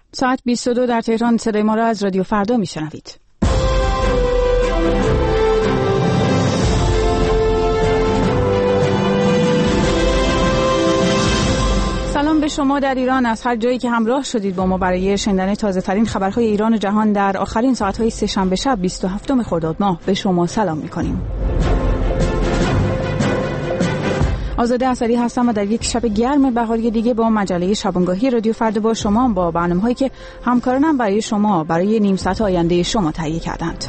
ساعت 22 در تهران. صدای ما را از رادیو فردا میشنوید. سلام به شما در ایران از هر جایی که همراه شدید با ما برای شنیدن تازه ترین خبرهای ایران و جهان در آخرین ساعت‌های سه‌شنبه شب 27 خرداد ماه. به شما سلام می‌کنیم. آزاده اثری هستم و در یک شب گرم بهاری دیگه با مجله شبانگاهی رادیو فردا با شما، با برنامه‌هایی که همکارانم برای شما برای نیم ساعت آینده شما تهیه کردند.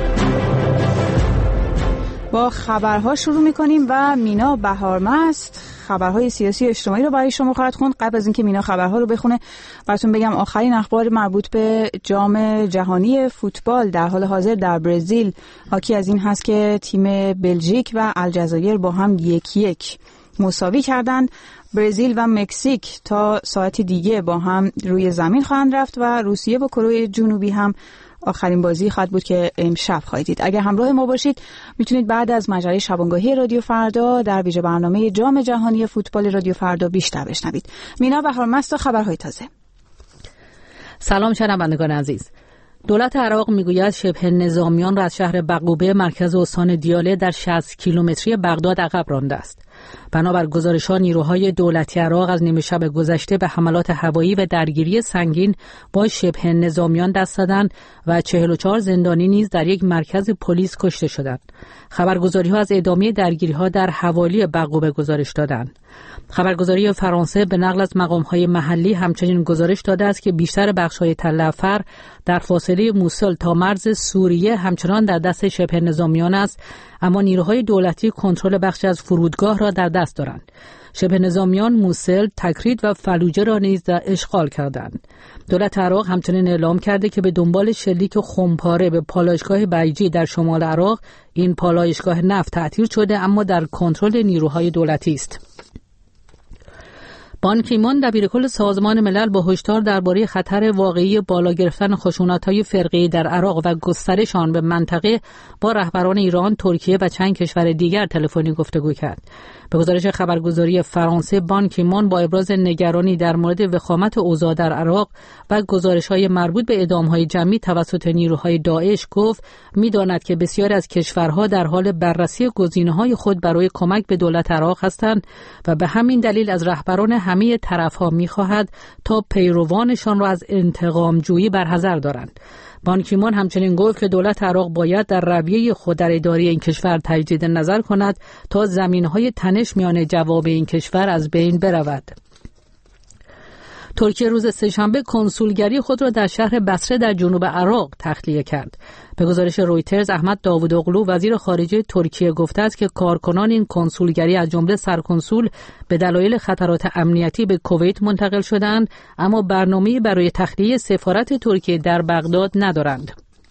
با خبرها شروع می‌کنیم و مینا بهارمست خبرهای سیاسی و اجتماعی رو برای شما خواهد خوند. قبل از اینکه مینا خبرها رو بخونه براتون بگم آخرین اخبار مربوط به جام جهانی فوتبال در حال حاضر در برزیل حاکی از این هست که تیم بلژیک و الجزایر با هم 1-1 مساوی کردند. برزیل و مکزیک تا ساعتی دیگه با هم روی زمین خواهند رفت و روسیه با کره جنوبی هم آخرین بازی خواهد بود که امشب خواهید دید. اگر همراه ما باشید میتونید بعد از مجله شبانگاهی رادیو فردا در ویژه برنامه جام جهانی فوتبال رادیو فردا بیشتر بشنوید. مینا بهارمست و خبرهای تازه. سلام شنوندگان عزیز. دولت عراق میگوید شبه نظامیان را از شهر بقوبه مرکز استان دیاله در 60 کیلومتری بغداد عقب رانده است. بنابر گزارش‌ها نیروهای دولتی عراق از نیمه شب گذشته به حملات هوایی و درگیری سنگین با شبه نظامیان دست دادند و 44 زندانی نیز در یک مرکز پلیس کشته شدند. خبرگزاری‌ها از ادامه درگیری‌ها در حوالی بقوبه گزارش دادند. خبرگزاری فرانسه به نقل از مقام‌های محلی همچنین گزارش داده است که بیشتر بخش‌های تل افر در فاصله موسل تا مرز سوریه همچنان در دست شبه نظامیان است، اما نیروهای دولتی کنترل بخشی از فرودگاه را در دست دارند. شبه نظامیان موسل، تکرید و فلوجه را نیز در اشغال کردند. دولت عراق همچنین اعلام کرده که به دنبال شلیک خمپاره به پالایشگاه بیجی در شمال عراق، این پالایشگاه نفت تعطیل شده اما در کنترل نیروهای دولتی است. بان کی مون دبیرکل سازمان ملل با هشدار درباره خطر واقعی بالا گرفتن خشونت‌های فرقه‌ای در عراق و گسترش آن به منطقه با رهبران ایران، ترکیه و چند کشور دیگر تلفنی گفتگو کرد. به گزارش خبرگزاری فرانسه، بان کی مون با ابراز نگرانی در مورد وخامت اوضاع در عراق و گزارش‌های مربوط به اعدام‌های جمعی توسط نیروهای داعش گفت می‌داند که بسیاری از کشورها در حال بررسی گزینه‌های خود برای کمک به دولت عراق هستند و به همین دلیل از رهبران همه طرف‌ها می‌خواهد تا پیروانشان را از انتقام جویی برحذر دارند. بان کی مون همچنین گفت که دولت عراق باید در رویه خود در اداره این کشور تجدید نظر کند تا زمینهای تنش میان جواب این کشور از بین برود. ترکیه روز سه‌شنبه کنسولگری خود را در شهر بصره در جنوب عراق تخلیه کرد. به گزارش رویترز، احمد داوودوغلو وزیر خارجه ترکیه گفته است که کارکنان این کنسولگری از جمله سرکنسول به دلایل خطرات امنیتی به کویت منتقل شدند، اما برنامه‌ای برای تخلیه سفارت ترکیه در بغداد ندارند.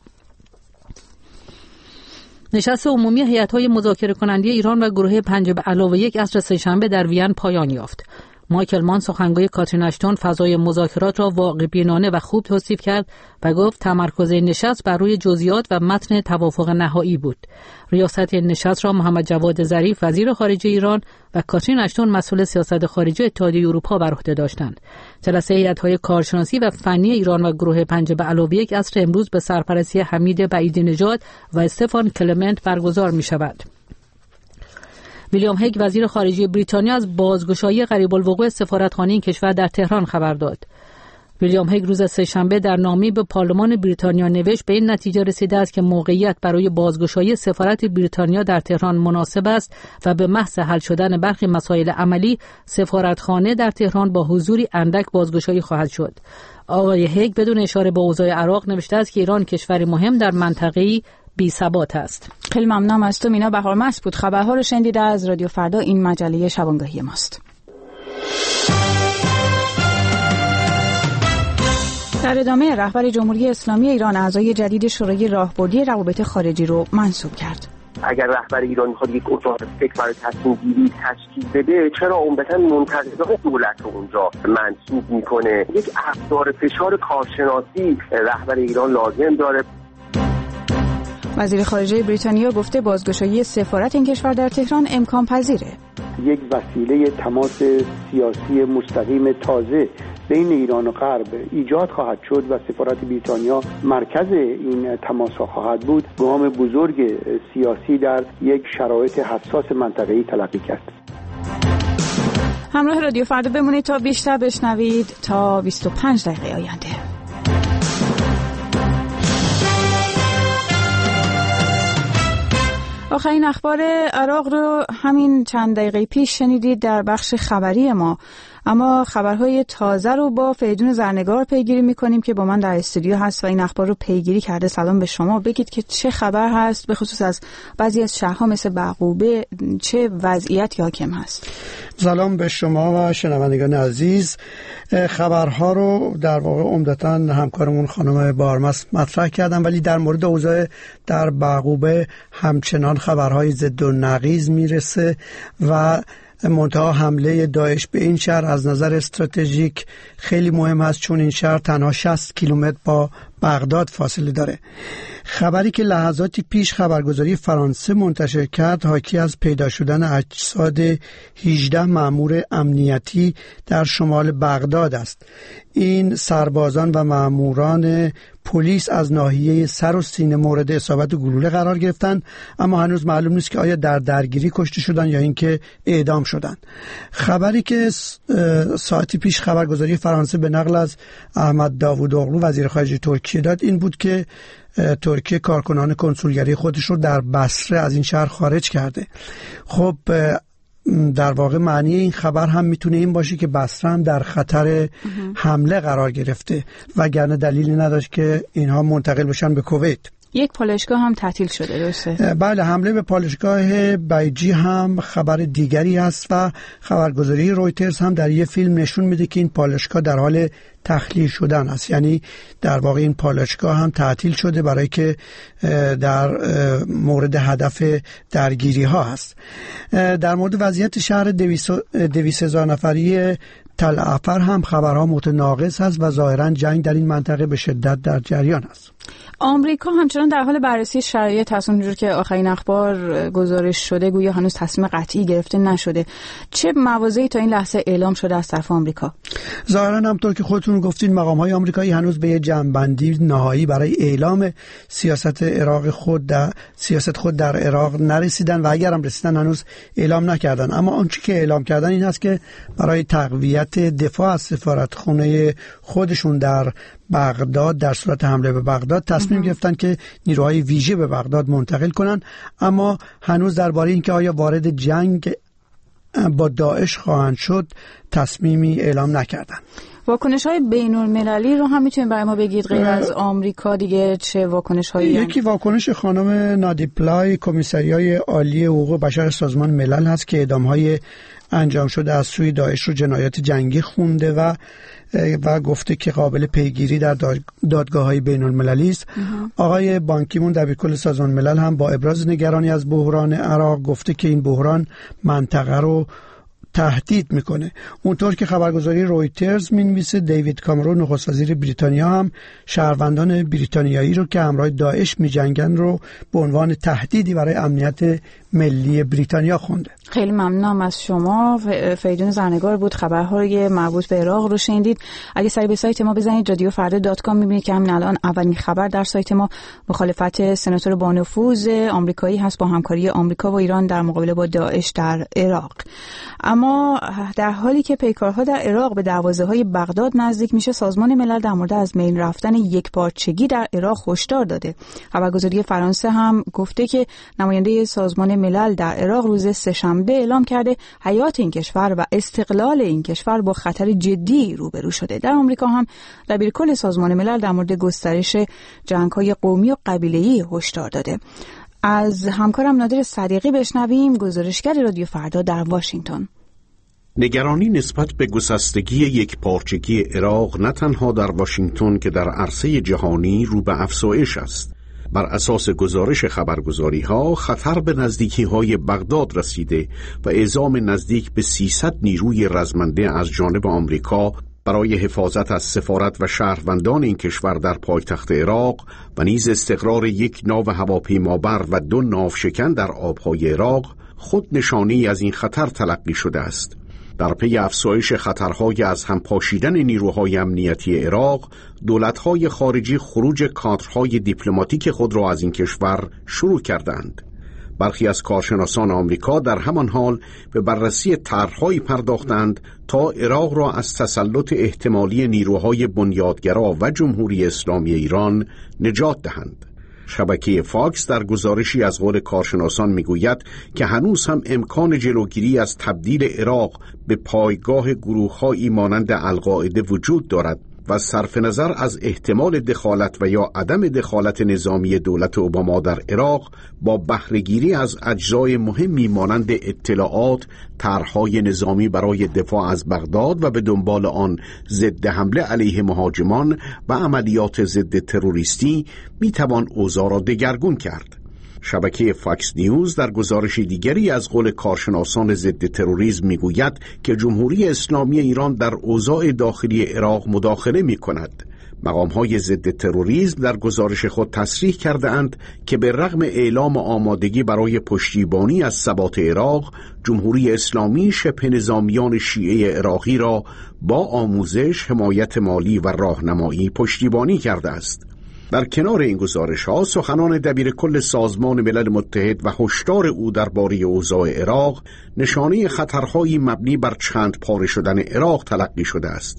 نشست عمومی هیئت‌های مذاکره کننده ایران و گروه 5+1 عصر سه‌شنبه در وین پایان یافت. مایکل مان سخنگوی کاترین اشتون فضای مذاکرات را واقع‌بینانه و خوب توصیف کرد و گفت تمرکز نشست بر روی جزئیات و متن توافق نهایی بود. ریاست نشست را محمد جواد ظریف وزیر خارجه ایران و کاترین اشتون مسئول سیاست خارجه اتحادیه اروپا بر عهده داشتند. جلسه هیئت‌های کارشناسی و فنی ایران و گروه 5+1 عصر امروز به سرپرستی حمید بعیدی نژاد و استفان کلمنت برگزار می‌شود. ویلیام هیگ وزیر خارجه بریتانیا از بازگشایی قریب الوقوع سفارتخانه این کشور در تهران خبر داد. ویلیام هیگ روز سه‌شنبه در نامه‌ای به پارلمان بریتانیا نوشت به این نتیجه رسیده است که موقعیت برای بازگشایی سفارت بریتانیا در تهران مناسب است و به محض حل شدن برخی مسائل عملی سفارتخانه در تهران با حضوری اندک بازگشایی خواهد شد. آقای هیگ بدون اشاره به اوضاع عراق نوشته است که ایران کشوری مهم در منطقه‌ای بی ثبات است. خیلی ممنونم از تو مینا بهارمست بود. خبرها رو شنیدید از رادیو فردا، این مجله شبانگاهی ماست. در ادامه رهبر جمهوری اسلامی ایران اعضای جدید شورای راهبردی روابط خارجی رو منصوب کرد. اگر رهبر ایران میخواد یک اتاق فکر برای تصمیم گیری تشکیل بده، چرا عمدتاً منتقدان دولت رو اونجا منصوب میکنه؟ یک ابزار فشار کارشناسی رهبر ایران لازم داره. وزیر خارجه بریتانیا گفته بازگشایی سفارت این کشور در تهران امکان پذیره. یک وسیله تماس سیاسی مستقیم تازه بین ایران و غرب ایجاد خواهد شد و سفارت بریتانیا مرکز این تماس‌ها خواهد بود، گام بزرگ سیاسی در یک شرایط حساس منطقه‌ای تلقی کرد. همراه رادیو فردا بمونید تا بیشتر بشنوید تا 25 دقیقه آینده. آخرین اخبار عراق رو همین چند دقیقه پیش شنیدید در بخش خبری ما، اما خبرهای تازه رو با فریدون زرنگار پیگیری میکنیم که با من در استودیو هست و این اخبار رو پیگیری کرده. سلام به شما، بگید که چه خبر هست، به خصوص از بعضی از شهرها مثل بعقوبه چه وضعیتی حاکم هست؟ سلام به شما و شنوندگان عزیز. خبرها رو در واقع عمدتاً همکارمون خانم بارمس مطرح کردن، ولی در مورد اوضاع در بعقوبه همچنان خبرهای ضد و نقیض میرسه و منتها حمله داعش به این شهر از نظر استراتژیک خیلی مهم است، چون این شهر تنها 60 کیلومتر با بغداد فاصله داره. خبری که لحظاتی پیش خبرگزاری فرانسه منتشر کرد حاکی از پیدا شدن اجساد 18 مأمور امنیتی در شمال بغداد است. این سربازان و مأموران پلیس از ناحیه سر و سینه مورد اصابت گلوله قرار گرفتند، اما هنوز معلوم نیست که آیا در درگیری کشته شدند یا اینکه اعدام شدند. خبری که ساعتی پیش خبرگزاری فرانسه به نقل از احمد داوودوغلو وزیر خارجه ترکیه داد این بود که ترکیه کارکنان کنسولگری خودش رو در بصره از این شهر خارج کرده. خب در واقع معنی این خبر هم میتونه این باشه که بصره هم در خطر حمله قرار گرفته، وگرنه دلیلی نداشت که اینها منتقل بشن به کویت. یک پالایشگاه هم تعطیل شده، درسته؟ بله، حمله به پالایشگاه بیجی هم خبر دیگری است و خبرگزاری رویترز هم در یه فیلم نشون میده که این پالایشگاه در حال تخلیه شدن است، یعنی در واقع این پالایشگاه هم تعطیل شده برای که در مورد هدف درگیری ها هست. در مورد وضعیت شهر 200,000 نفری تل افر هم خبرها متناقض هست و ظاهرا جنگ در این منطقه به شدت در جریان است. آمریکا همچنان در حال بررسی شرایط هست، اونجور که آخرین اخبار گزارش شده گویا هنوز تصمیم قطعی گرفته نشده. چه مواضعی تا این لحظه اعلام شده از طرف آمریکا؟ ظاهرا همونطور که خودتون گفتین مقام‌های آمریکایی هنوز به یه جمع‌بندی نهایی برای اعلام سیاست خود در عراق نرسیدن و اگر هم رسیدن هنوز اعلام نکردن. اما آنچه که اعلام کردن این است که برای تقویت دفاع از سفارتخانه خودشون در بغداد در صورت حمله به بغداد تصمیم گرفتن که نیروهای ویژه به بغداد منتقل کنن، اما هنوز درباره اینکه آیا وارد جنگ با داعش خواهند شد تصمیمی اعلام نکردن. واکنش‌های بین‌المللی رو هم میتونید برای ما بگید غیر از آمریکا دیگه چه واکنش‌هایی؟ یکی واکنش خانم نادی پلای کمیسریای عالی حقوق بشر سازمان ملل هست که اعدام‌های انجام شده از سوی داعش رو جنایات جنگی خونده و گفته که قابل پیگیری در دادگاه‌های بین‌المللی است. آقای بانکیمون دبیرکل سازمان ملل هم با ابراز نگرانی از بحران عراق گفته که این بحران منطقه رو تهدید میکنه. اونطور که خبرگزاری رویترز مینویسه دیوید کامرون نخست وزیر بریتانیا هم شهروندان بریتانیایی رو که همراه داعش میجنگن رو به عنوان تهدیدی برای امنیت ملی بریتانیا خونده. خیلی ممنونم از شما. فریدون زرنگار بود، خبرهای مربوط به عراق رو شنیدید. اگه سری به سایت ما بزنید radiofrda.com میبینید که همین الان اولین خبر در سایت ما مخالفت سناتور با نفوذ آمریکایی هست با همکاری آمریکا و ایران در مقابله با داعش در عراق. اما در حالی که پیکارها در عراق به دروازه‌های بغداد نزدیک میشه، سازمان ملل در مورد از بین رفتن یکپارچگی در عراق هشدار داده. خبرگزاری فرانسه هم گفته که نماینده سازمان ملل در عراق روز سه‌شنبه اعلام کرده حیات این کشور و استقلال این کشور با خطر جدی روبرو شده. در آمریکا هم دبیرکل سازمان ملل در مورد گسترش جنگ‌های قومی و قبیله‌ای هشدار داده. از همکارم نادر صدیقی بشنویم، گزارشگر رادیو فردا در واشنگتن. نگرانی نسبت به گسستگی یکپارچگی عراق نه تنها در واشنگتن که در عرصه جهانی رو به افزایش است. بر اساس گزارش خبرگزاری‌ها خطر به نزدیکی‌های بغداد رسیده و اعزام نزدیک به 300 نیروی رزمنده از جانب آمریکا برای حفاظت از سفارت و شهروندان این کشور در پایتخت عراق و نیز استقرار یک ناو هواپیمابر و 2 ناوشکن در آبهای عراق خود نشانی از این خطر تلقی شده است. در پی افزایش خطرهای از هم پاشیدن نیروهای امنیتی عراق، دولت‌های خارجی خروج کادرهای دیپلماتیک خود را از این کشور شروع کردند. برخی از کارشناسان آمریکا در همان حال به بررسی طرح‌هایی پرداختند تا عراق را از تسلط احتمالی نیروهای بنیادگرا و جمهوری اسلامی ایران نجات دهند. شبکه فاکس در گزارشی از قول کارشناسان میگوید که هنوز هم امکان جلوگیری از تبدیل عراق به پایگاه گروه‌هایی مانند القاعده وجود دارد و صرف نظر از احتمال دخالت و یا عدم دخالت نظامی دولت اوباما در عراق با بهره‌گیری از اجزای مهمی مانند اطلاعات، طرح‌های نظامی برای دفاع از بغداد و به دنبال آن ضد حمله علیه مهاجمان و عملیات ضد تروریستی میتوان اوضاع را دگرگون کرد. شبکه فاکس نیوز در گزارش دیگری از قول کارشناسان ضد تروریسم میگوید که جمهوری اسلامی ایران در اوضاع داخلی عراق مداخله میکند. مقام‌های ضد تروریسم در گزارش خود تصریح کرده اند که به رغم اعلام آمادگی برای پشتیبانی از ثبات عراق، جمهوری اسلامی شبه نظامیان شیعه عراقی را با آموزش، حمایت مالی و راهنمایی پشتیبانی کرده است. در کنار این گزارش‌ها سخنان دبیرکل سازمان ملل متحد و هشدار او درباره اوضاع عراق نشانه خطرهایی مبنی بر چند پاره شدن عراق تلقی شده است.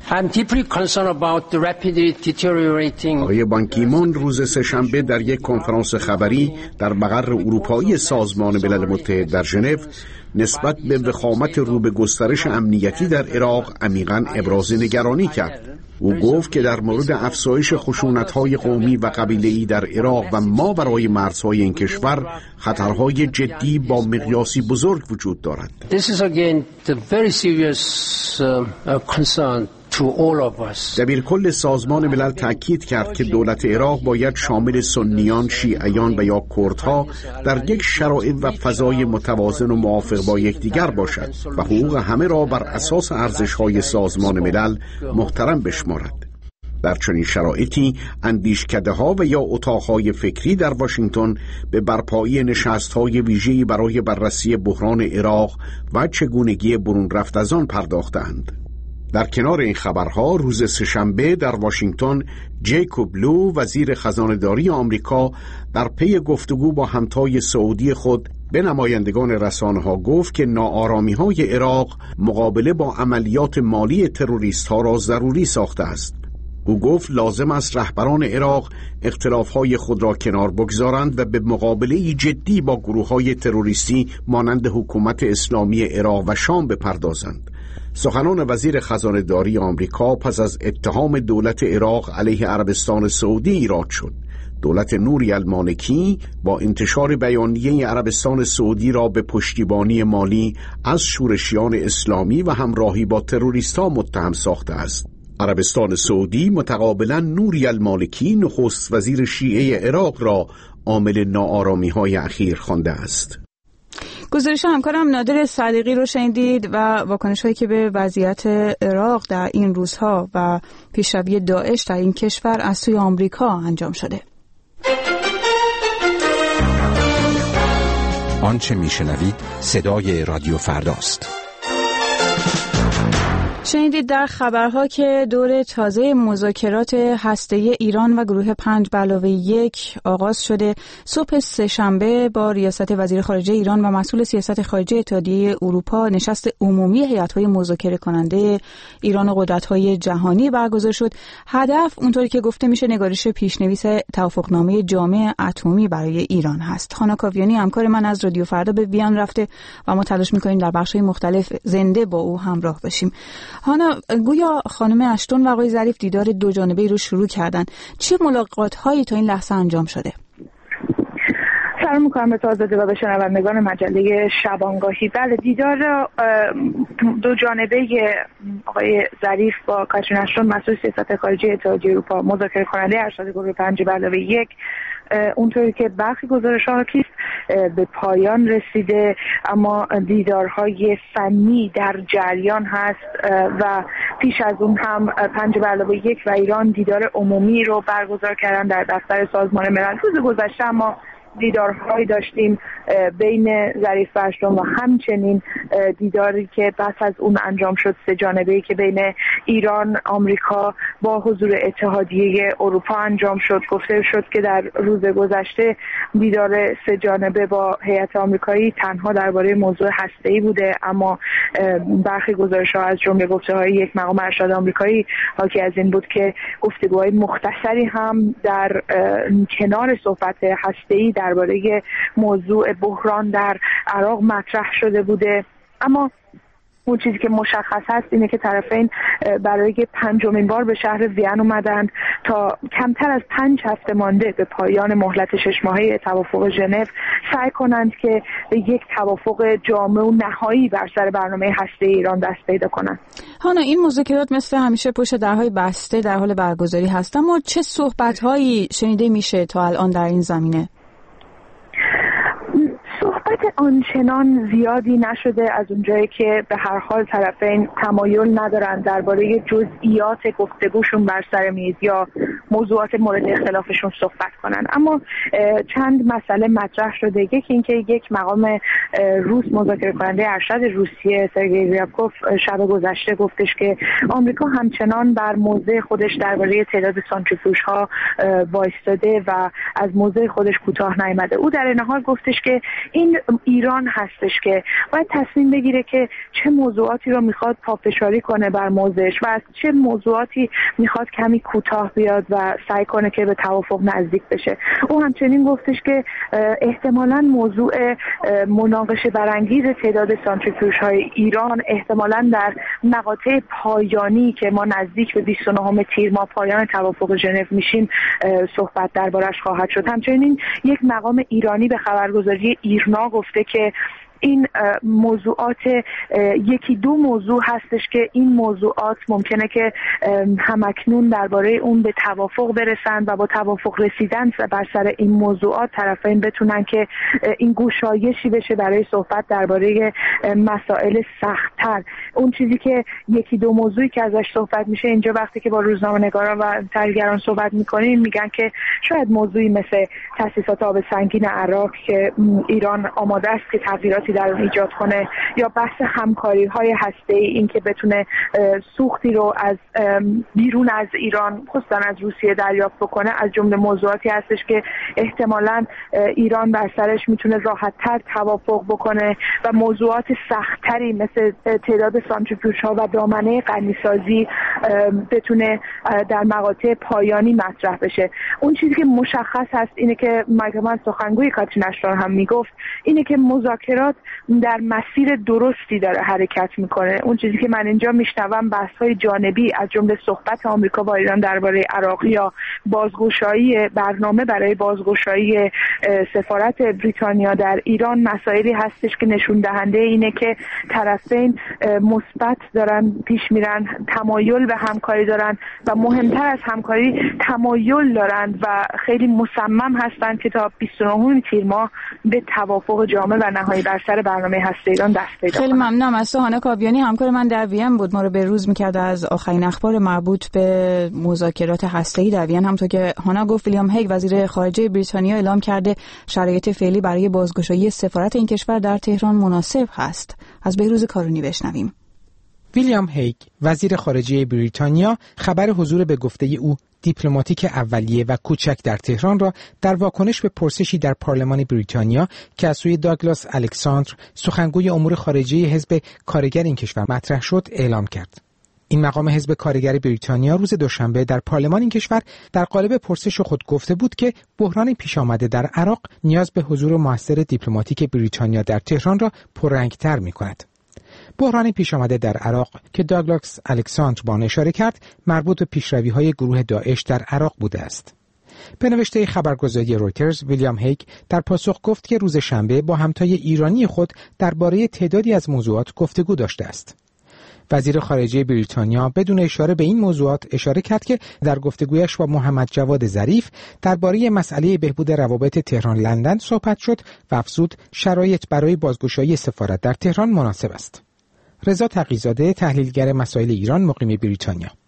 آقای بان کی مون روز سه‌شنبه در یک کنفرانس خبری در مقر اروپایی سازمان ملل متحد در ژنو نسبت به وخامت رو به گسترش امنیتی در عراق عمیقاً ابراز نگرانی کرد. او گفت که در مورد افزایش خشونت‌های قومی و قبیله‌ای در عراق و ماورای مرزهای این کشور خطرهای جدی با مقیاسی بزرگ وجود دارد. This is again the very serious concern to all of us. دبیرکل سازمان ملل تأکید کرد که دولت عراق باید شامل سنیان، شیعیان و یا کردها در یک شرایط و فضای متوازن و موافق با یکدیگر باشد و حقوق همه را بر اساس ارزش‌های سازمان ملل محترم بشمارد. در چنین شرایطی اندیشکده‌ها و یا اتاق‌های فکری در واشنگتن به برپایی نشست‌های ویژه‌ای برای بررسی بحران عراق و چگونگی برون رفت از آن پرداختند. در کنار این خبرها روز سه‌شنبه در واشنگتن جیکوب لو وزیر خزانه‌داری آمریکا در پی گفتگو با همتای سعودی خود به نمایندگان رسانه‌ها گفت که ناآرامی‌های عراق مقابله با عملیات مالی تروریست‌ها را ضروری ساخته است. او گفت لازم است رهبران عراق اختلاف‌های خود را کنار بگذارند و به مقابله جدی با گروه‌های تروریستی مانند حکومت اسلامی عراق و شام بپردازند. سخنان وزیر خزانه‌داری آمریکا پس از اتهام دولت عراق علیه عربستان سعودی ایراد شد. دولت نوری المالکی با انتشار بیانیه عربستان سعودی را به پشتیبانی مالی از شورشیان اسلامی و همراهی با تروریست‌ها متهم ساخته است. عربستان سعودی متقابلا نوری المالکی نخست وزیر شیعه عراق را عامل ناآرامی‌های اخیر خوانده است. گزارش همکارم نادر صدیقی رو شنیدید و واکنش‌هایی که به وضعیت عراق در این روزها و پیشروی داعش در این کشور از سوی آمریکا انجام شده. آنچه میشنوید صدای رادیو فرداست. شنیدید در خبرها که دور تازه مذاکرات هسته‌ای ایران و گروه 5+1 آغاز شده. صبح سه‌شنبه با ریاست وزیر خارجه ایران و مسئول سیاست خارجی اتحادیه اروپا نشست عمومی هیئت‌های مذاکره کننده ایران و قدرت‌های جهانی برگزار شد. هدف اونطوری که گفته میشه نگارش پیشنویس توافقنامه جامع اتمی برای ایران هست. خانا کاویانی همکار من از رادیو فردا به وین رفته و ما تلاش می‌کنیم در بخش‌های مختلف زنده با او همراه باشیم. هانا، گویا خانم اشتون و آقای ظریف دیدار دو جانبه‌ای رو شروع کردن. چه ملاقات‌هایی تا این لحظه انجام شده؟ سلام می‌کنم به آزاده و به شنوندگان مجله شبانگاهی. بله، دیدار دو جانبه آقای ظریف با کاترین اشتون مسئول سیاست خارجی اتحادیه اروپا مذاکره کننده ارشد گروه 5+1 اونطوری که برخی گزارش‌ها کیست به پایان رسیده، اما دیدارهای فنی در جریان هست و پیش از اون هم 5+1 و ایران دیدار عمومی رو برگزار کردن در دفتر سازمان ملل روز گذشته. اما دیدارهایی داشتیم بین ظریف و اشتون و همچنین دیداری که پس از اون انجام شد 3 جانبه‌ای که بین ایران، آمریکا با حضور اتحادیه اروپا انجام شد. گفته شد که در روز گذشته دیدار 3 جانبه با هیئت آمریکایی تنها درباره موضوع هسته‌ای بوده، اما برخی گزارش‌ها از جمله گفته‌های یک مقام ارشد آمریکایی حاکی از این بود که گفتگوهای مختصری هم در کنار صحبت هسته‌ای درباره موضوع بحران در عراق مطرح شده بوده. اما اون چیزی که مشخص هست اینه که طرفین برای 5مین بار به شهر وین اومدند تا کمتر از 5 هفته مانده به پایان مهلت 6 ماهه توافق ژنو سعی کنند که به یک توافق جامع و نهایی بر سر برنامه هسته ایران دست پیدا کنند. هانا، این مذاکرات مثل همیشه پشت درهای بسته در حال برگزاری هست، اما چه صحبت‌هایی شنیده میشه تا الان در این زمینه؟ صحبت آنچنان زیادی نشده از اونجایی که به هر حال طرفین تمایل ندارن درباره جزئیات گفتگوشون بر سر میز یا موضوعات مورد اختلافشون صحبت کنن. اما چند مسئله مطرح شده. یکی اینکه یک مقام روس مذاکره کننده ارشد روسیه سرگئی ریابکوف شب گذشته گفتش که آمریکا همچنان بر موضع خودش درباره تعداد سانتریفیوژها وایستاده و از موضع خودش کوتاه نیامده. او در این حال گفتش که این ایران هستش که باید تصمیم بگیره که چه موضوعاتی رو میخواد پافشاری کنه بر موضعش و از چه موضوعاتی میخواد کمی کوتاه بیاد و سعی کنه که به توافق نزدیک بشه. او همچنین گفتش که احتمالاً موضوع مناقشه برانگیز تعداد سانتریفیوژهای ایران احتمالاً در مقاطع پایانی که ما نزدیک به 29 تیر ماه پایان توافق ژنو میشیم صحبت دربارش خواهد شد. همچنین یک مقام ایرانی به خبرگزاری ایرنا گفته که این موضوعات یکی دو موضوع هستش که این موضوعات ممکنه که همکنون درباره اون به توافق برسن و با توافق رسیدن بر سر این موضوعات طرفین بتونن که این گشایشی بشه برای صحبت درباره مسائل سخت‌تر. اون چیزی که یکی دو موضوعی که ازش صحبت میشه اینجا وقتی که با روزنامه‌نگاران و تحلیلگران صحبت میکنیم میگن که شاید موضوعی مثل تأسیسات آب سنگین عراق که ایران آماده است که تغییراتی در اون ایجاد کنه یا بحث همکاری‌های هسته‌ای این که بتونه سوختی رو از بیرون از ایران خصوصا از روسیه دریافت بکنه از جمله موضوعاتی هستش که احتمالاً ایران بر سرش میتونه راحت‌تر توافق بکنه و موضوعات سخت‌تری مثل تعداد سانتریفیوژها و دامنه غنیسازی بتونه در مقاطع پایانی مطرح بشه. اون چیزی که مشخص هست اینه که مایکل مان سخنگوی کاترین اشتون هم میگفت اینه که مذاکرات در مسیر درستی داره حرکت میکنه. اون چیزی که من اینجا میشنوم بحث‌های جانبی از جمله صحبت آمریکا با ایران درباره عراق یا بازگشایی برنامه برای بازگشایی سفارت بریتانیا در ایران مسائلی هستش که نشون دهنده اینه که طرفین مثبت دارن پیش میرن، تمایل به همکاری دارن و مهمتر از همکاری تمایل دارن و خیلی مصمم هستن که تا 29 تیر ماه به توافق جامع و نهایی بر سر برنامه هسته ایران دست پیدا کنه. خیلی ممنونم از تو هانا کاویانی، همکار من در وین بود، ما رو به روز می‌کرد از آخرین اخبار مربوط به مذاکرات هسته‌ای در وین. همونطور که هانا گفت ویلیام هیگ وزیر خارجه بریتانیا اعلام کرده شرایط فعلی برای بازگشایی سفارت این کشور در تهران مناسب هست. از بهروز کارونی بشنویم. ویلیام هیگ وزیر خارجه بریتانیا خبر حضور به گفته او دیپلماتیک اولیه و کوچک در تهران را در واکنش به پرسشی در پارلمان بریتانیا که از سوی داگلاس الکساندر سخنگوی امور خارجه حزب کارگر این کشور مطرح شد اعلام کرد. این مقام حزب کارگر بریتانیا روز دوشنبه در پارلمان این کشور در قالب پرسش خود گفته بود که بحران پیش آمده در عراق نیاز به حضور موثر دیپلماتیک بریتانیا در تهران را پررنگ‌تر می‌کند. بحران پیش آمده در عراق که داگلاس الکساندر با آن اشاره کرد مربوط به پیشروی‌های گروه داعش در عراق بوده است. به نوشته خبرگزاری رویترز ویلیام هیگ در پاسخ گفت که روز شنبه با همتای ایرانی خود درباره تعدادی از موضوعات گفتگو داشته است. وزیر خارجه بریتانیا بدون اشاره به این موضوعات اشاره کرد که در گفتگویش با محمد جواد ظریف درباره مسئله بهبود روابط تهران لندن صحبت شد و افزود شرایط برای بازگشایی سفارت در تهران مناسب است. رضا تقی‌زاده تحلیلگر مسائل ایران مقیم بریتانیا.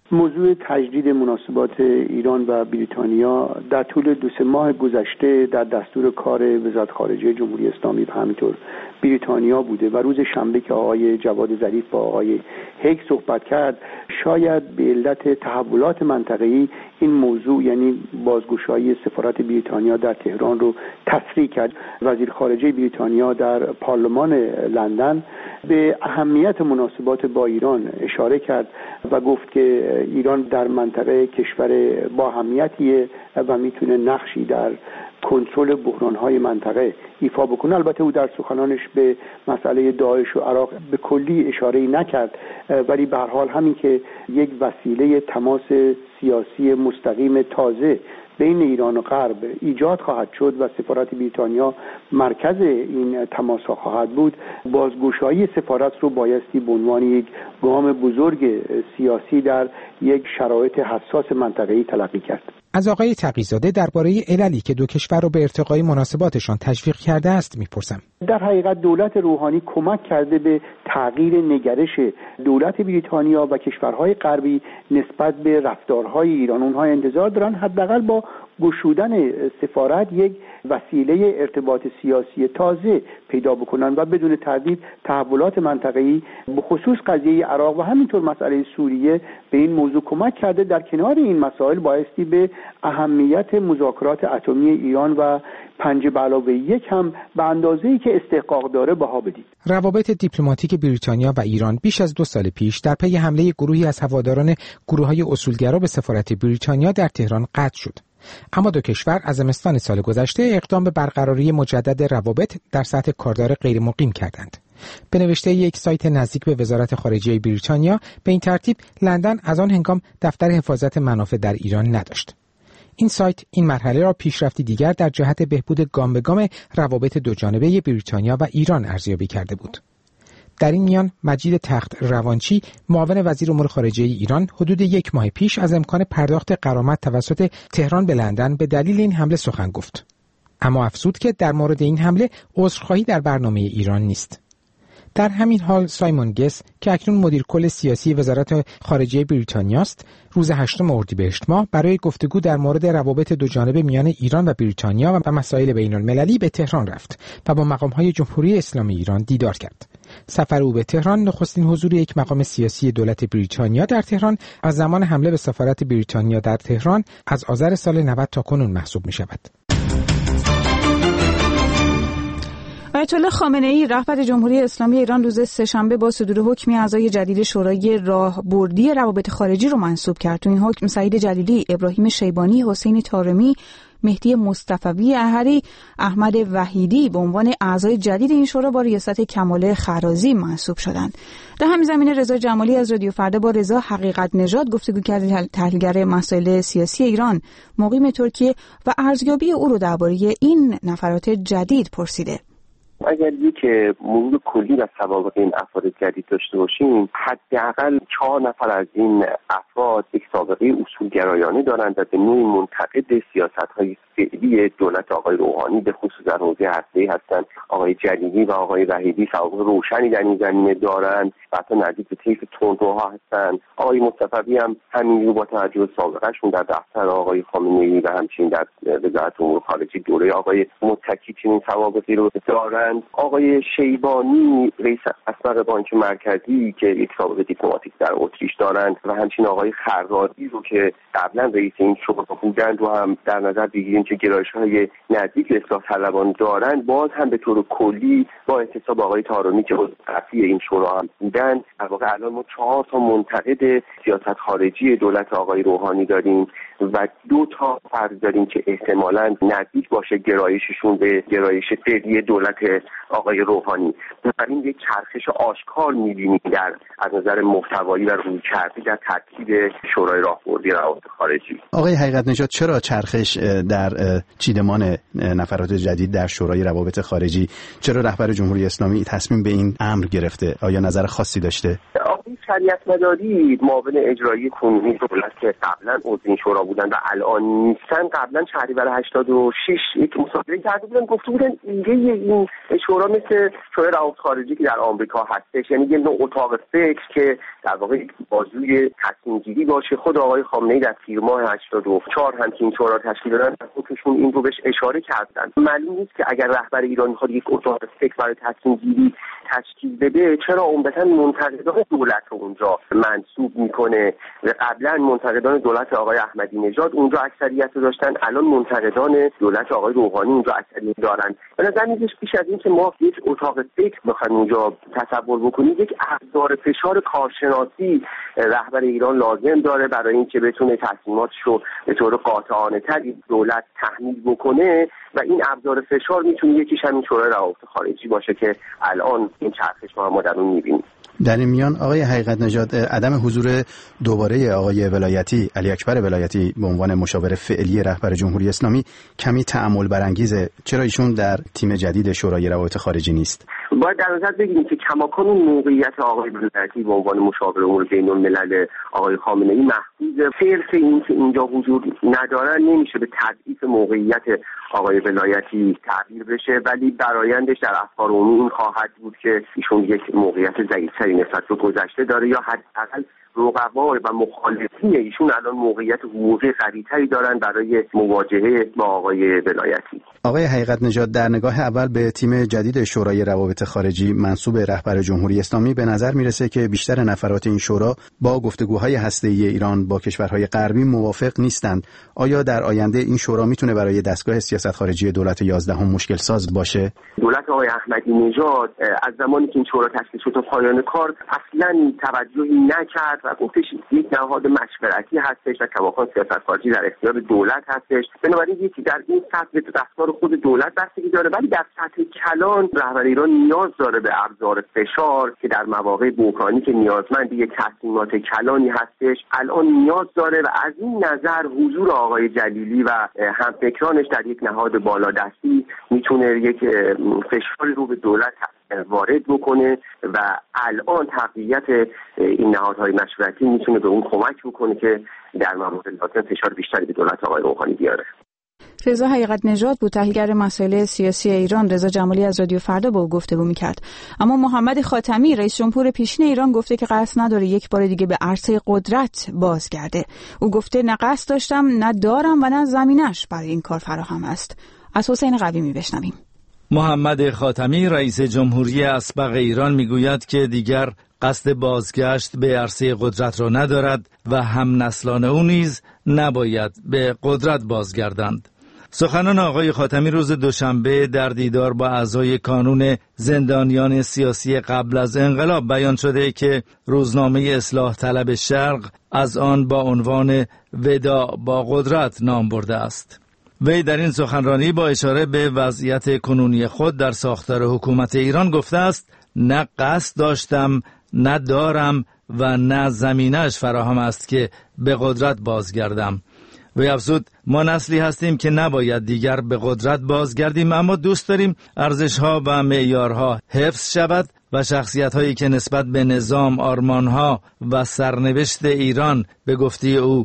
موضوع تجدید مناسبات ایران و بریتانیا در طول 2-3 ماه گذشته در دستور کار وزارت خارجه جمهوری اسلامی و همینطور بریتانیا بوده و روز شنبه که آقای جواد ظریف با آقای هیگ صحبت کرد، شاید به علت تحولات منطقه‌ای این موضوع یعنی بازگشایی سفارت بریتانیا در تهران رو تسریع کرد. وزیر خارجه بریتانیا در پارلمان لندن به اهمیت مناسبات با ایران اشاره کرد و گفت که ایران در منطقه کشور با اهمیتیه و میتونه نقشی در کنترل بحران‌های منطقه ایفا بکنه. البته او در سخنانش به مسئله داعش و عراق به کلی اشاره‌ای نکرد، ولی به هر حال همین که یک وسیله تماس سیاسی مستقیم تازه بین ایران و غرب ایجاد خواهد شد و سفارت بریتانیا مرکز این تماس‌ها خواهد بود، بازگشایی سفارت رو بایستی به عنوان یک گام بزرگ سیاسی در یک شرایط حساس منطقه‌ای تلقی کرد. از آقای تقی‌زاده درباره عللی که دو کشور رو به ارتقای مناسباتشان تشویق کرده است میپرسم. در حقیقت دولت روحانی کمک کرده به تغییر نگرش دولت بریتانیا و کشورهای غربی نسبت به رفتارهای ایران. اونها انتظار دارن حداقل با گشودن سفارت یک وسیله ارتباط سیاسی تازه پیدا بکنن و بدون تردید تحولات منطقه‌ای به خصوص قضیه عراق و همینطور مسئله سوریه به این موضوع کمک کرده. در کنار این مسائل بایستی به اهمیت مذاکرات اتمی ایران و 5+1 هم به اندازه‌ای که استحقاق داره بها بدید. روابط دیپلماتیک بریتانیا و ایران بیش از 2 سال پیش در پی حمله گروهی از هواداران گروه‌های اصولگرا به سفارت بریتانیا در تهران قطع شد. اما دو کشور از زمستان سال گذشته اقدام به برقراری مجدد روابط در سطح کاردار غیر مقیم کردند. به نوشته یک سایت نزدیک به وزارت خارجه بریتانیا، به این ترتیب لندن از آن هنگام دفتر حفاظت منافع در ایران نداشت. این سایت این مرحله را پیشرفتی دیگر در جهت بهبود گام به گام روابط دوجانبه بریتانیا و ایران ارزیابی کرده بود. در این میان مجید تخت روانچی، معاون وزیر امور خارجه ایران، حدود 1 ماه پیش از امکان پرداخت غرامت توسط تهران به لندن به دلیل این حمله سخن گفت. اما افزود که در مورد این حمله عذرخواهی در برنامه ایران نیست. در همین حال سایمون گس که اکنون مدیر کل سیاسی وزارت خارجه بریتانیا است، روز 8 اردیبهشت ماه برای گفتگو در مورد روابط دوجانبه میان ایران و بریتانیا و مسائل بین‌المللی به تهران رفت و با مقام‌های جمهوری اسلامی ایران دیدار کرد. سفر او به تهران نخستین حضور یک مقام سیاسی دولت بریتانیا در تهران از زمان حمله به سفارت بریتانیا در تهران از آذر سال 90 تا کنون محسوب می‌شود. آیت الله خامنه‌ای رهبر جمهوری اسلامی ایران روز سه‌شنبه با صدور حکمی اعضای جدید شورای راهبردی روابط خارجی رو منصوب کرد. تو این حکم سعید جلیلی، ابراهیم شیبانی، حسین طارمی، مهدی مصطفی احری، احمد وحیدی به عنوان اعضای جدید این شورا با ریاست کمال خرازی منصوب شدند. در همین زمینه رضا جمالی از رادیو فردا با رضا حقیقت نژاد گفتگو کرد، تحلیلگر مسائل سیاسی ایران، مقیم ترکیه، و ارزیابی او رو درباره این نفرات جدید پرسیده. اگر یک مرور کلی از سوابق این افراد جدید داشته باشیم، حداقل 4 نفر از این افراد یک سابقه اصولگرایانه دارند و به نوعی منتقد سیاست‌های فعلی دولت آقای روحانی به خصوص در حوزه هسته‌ای هستند. آقای جلیلی و آقای وحیدی سوابق روشنی در این زمینه دارند و حتی نزدیک به طیف تندروها هستند. آقای مصطفی هم همین رو با توجه به سابقه‌شون در دفتر آقای خامنه‌ای و همچنین در وزارت امور خارجه دوره آقای متکی چنین سوابقی رو دارند. آقای شیبانی رئیس اسبق بانک مرکزی که یک سابقه دیپلماتیک در اتریش دارند و همچنین آقای خرازی رو که قبلا رئیس این شورا بودند رو هم در نظر بگیریم که گرایش‌های نزدیک به اصلاح طلبان دارند، باز هم به طور کلی با احتساب آقای طارمی که رئیس این شورا هم بودند، در واقع الان ما 4 تا منتقد سیاست خارجی دولت آقای روحانی داریم و 2 تا فرد داریم که احتمالاً نزدیک باشه گرایششون به گرایش فعلی دولت آقای روحانی. بنابراین یک چرخش آشکار می‌بینیم در از نظر محتوایی و رویکردی در ترکیب شورای راهبردی روابط خارجی. آقای حقیقت نژاد، چرا چرخش در چیدمان نفرات جدید در شورای روابط خارجی؟ چرا رهبر جمهوری اسلامی تصمیم به این امر گرفته؟ آیا نظر خاصی داشته؟ آقای شریعتمداری معاون اجرایی کنونی دولت که قبلا عضو این شورا بودن و الان نیستن، قبلا شهریور 86 یک مصاحبه کرده بودن، گفته بودن ایده این شورا مثل شورای روابط خارجی که در آمریکا هستش، یعنی یه نوع اتاق فکر که در واقع بازوی تصمیم گیری باشه. خود آقای خامنه‌ای در تیر ماه 84 هم که این شورا تشکیل دادن خودشون این رو بهش اشاره کردن. معلوم نیست که اگر رهبر ایران میخواد یک اتاق فکر برای تصمیم گیری تشکیل بده چرا عمدتاً منتقدان دولت رو اونجا منصوب میکنه و قبلا منتقدان دولت آقای احمدی نژاد اونجا اکثریت رو داشتن، الان منتقدان دولت آقای روحانی اونجا اکثریت دارن. به نظر میاد پیش از این که ما یک اتاق فکر بخوایم اونجا تصور بکنیم، یک ابزار فشار کارشناسی رهبر ایران لازم داره برای اینکه بتونه تصمیماتش رو به طور قاطعانه تری دولت تحمیل بکنه و این ابزار فشار میتونه یکیش همین شورای روابط خارجی باشه که الان این چرخش ما در اون میبینیم. در این میان آقای حقیقت نژاد، عدم حضور دوباره آقای ولایتی، علی اکبر ولایتی به عنوان مشاور فعلی رهبر جمهوری اسلامی کمی تأمل برانگیزه. چرا ایشون در تیم جدید شورای روابط خارجی نیست؟ باید در نظر بگیریم که کماکان موقعیت آقای ولایتی به عنوان مشاور امور بین الملل آقای خامنه‌ای محفوظه. صرف این که اینجا حضور ندارن نمیشه به تضعیف موقعیت آقای ولایتی تعبیر بشه، ولی برآیندش در افکار عمومی این خواهد بود که ایشون یک موقعیت ضعیف‌تری نسبت به گذشته داره، یا حداقل رقبا و مخالفین ایشون الان موقعیت حقوقی قوی‌تری دارن برای مواجهه با آقای ولایتی. آقای حقیقت نژاد، در نگاه اول به تیم جدید شورای روابط خارجی منصوب رهبر جمهوری اسلامی به نظر میرسه که بیشتر نفرات این شورا با گفتگوهای هسته‌ای ایران با کشورهای غربی موافق نیستند. آیا در آینده این شورا میتونه برای دستگاه سیاست خارجی دولت 11 مشکل ساز باشه؟ دولت آقای احمدی نژاد از زمانی که این شورا تشکیل شد تا پایان کار اصلاً توجهی نکرد و گفتش یک نهاد مشورتی هستش و کماکان سیاست خارجی در اختیار دولت هستش. بنابراین یکی در این سطح رفتار خود دولت بستگی داره، ولی در سطح کلان رهبر ایران نیاز داره به ابزار فشار که در مواقع بحرانی که نیازمند یک تصمیمات کلانی هستش الان نیاز داره و از این نظر حضور آقای جلیلی و همفکرانش در یک نهاد بالادستی میتونه یک فشاری رو به دولت وارد بکنه و الان تقویت این نهادهای مشورتی میتونه به اون کمک بکنه که در مواقع لازم فشار بیشتری به دولت آقای روحانی بیاره. رضا حقیقت نژاد بود، تحلیلگر مسائل سیاسی ایران. رضا جمالی از رادیو فردا با او گفتگو می‌کرد. اما محمد خاتمی رئیس جمهور پیشین ایران گفته که قصد نداره یک بار دیگه به عرصه قدرت بازگرده. او گفته نه قصد داشتم، نه دارم و نه زمینش برای این کار فراهم است. از حسین قویمی بشنویم. محمد خاتمی رئیس جمهوری اسبق ایران میگوید که دیگر قصد بازگشت به عرصه قدرت را ندارد و هم نسلان او نیز نباید به قدرت بازگردند. سخنان آقای خاتمی روز دوشنبه در دیدار با اعضای کانون زندانیان سیاسی قبل از انقلاب بیان شده که روزنامه اصلاح طلب شرق از آن با عنوان وداع با قدرت نام برده است. وی در این سخنرانی با اشاره به وضعیت کنونی خود در ساختار حکومت ایران گفته است نه قصد داشتم، نه دارم و نه زمینش فراهم است که به قدرت بازگردم. وی افزود ما نسلی هستیم که نباید دیگر به قدرت بازگردیم، اما دوست داریم ارزش‌ها و معیارها حفظ شود و شخصیت‌هایی که نسبت به نظام، آرمان‌ها و سرنوشت ایران به گفته او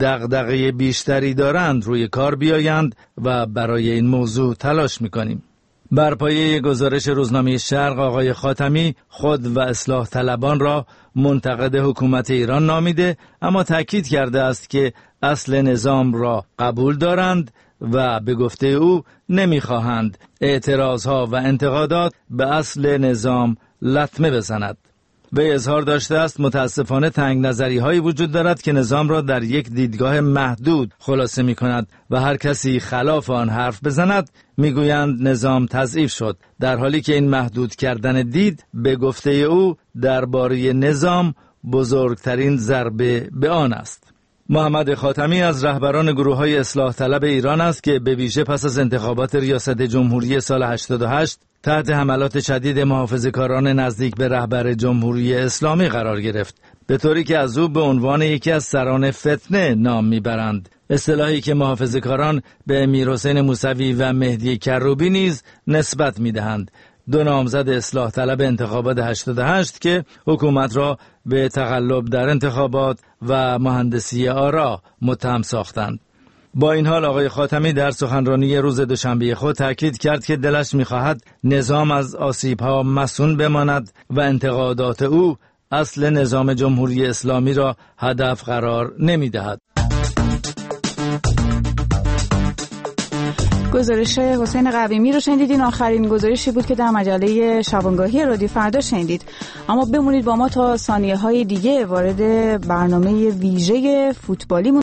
دغدغه بیشتری دارند روی کار بیایند و برای این موضوع تلاش می‌کنیم. بر پایه گزارش روزنامه شرق آقای خاتمی خود و اصلاح طلبان را منتقد حکومت ایران نامیده، اما تاکید کرده است که اصل نظام را قبول دارند و به گفته او نمیخواهند اعتراضها و انتقادات به اصل نظام لطمه بزند. وی اظهار داشته است متاسفانه تنگ نظری هایی وجود دارد که نظام را در یک دیدگاه محدود خلاصه می کند و هر کسی خلاف آن حرف بزند میگویند نظام تضعیف شد، در حالی که این محدود کردن دید به گفته او درباره نظام بزرگترین ضربه به آن است. محمد خاتمی از رهبران گروه‌های اصلاح طلب ایران است که به ویژه پس از انتخابات ریاست جمهوری سال 88 تحت حملات شدید محافظه‌کاران نزدیک به رهبر جمهوری اسلامی قرار گرفت، به طوری که از او به عنوان یکی از سران فتنه نام میبرند، اصطلاحی که محافظه‌کاران به امیرحسین موسوی و مهدی کروبی نیز نسبت میدهند، دو نامزد اصلاح طلب انتخابات 88 که حکومت را به تقلب در انتخابات و مهندسی آرا متهم ساختند. با این حال آقای خاتمی در سخنرانی روز دوشنبه خود تاکید کرد که دلش می‌خواهد نظام از آسیب‌ها مصون بماند و انتقادات او اصل نظام جمهوری اسلامی را هدف قرار نمی‌دهد. گزارش حسین قویمی رو شنیدین. آخرین گزارشی بود که در مجله شبانگاهی رادیو فردا شنیدید. اما بمونید با ما تا ثانیه‌های دیگه وارد برنامه ویژه فوتبالی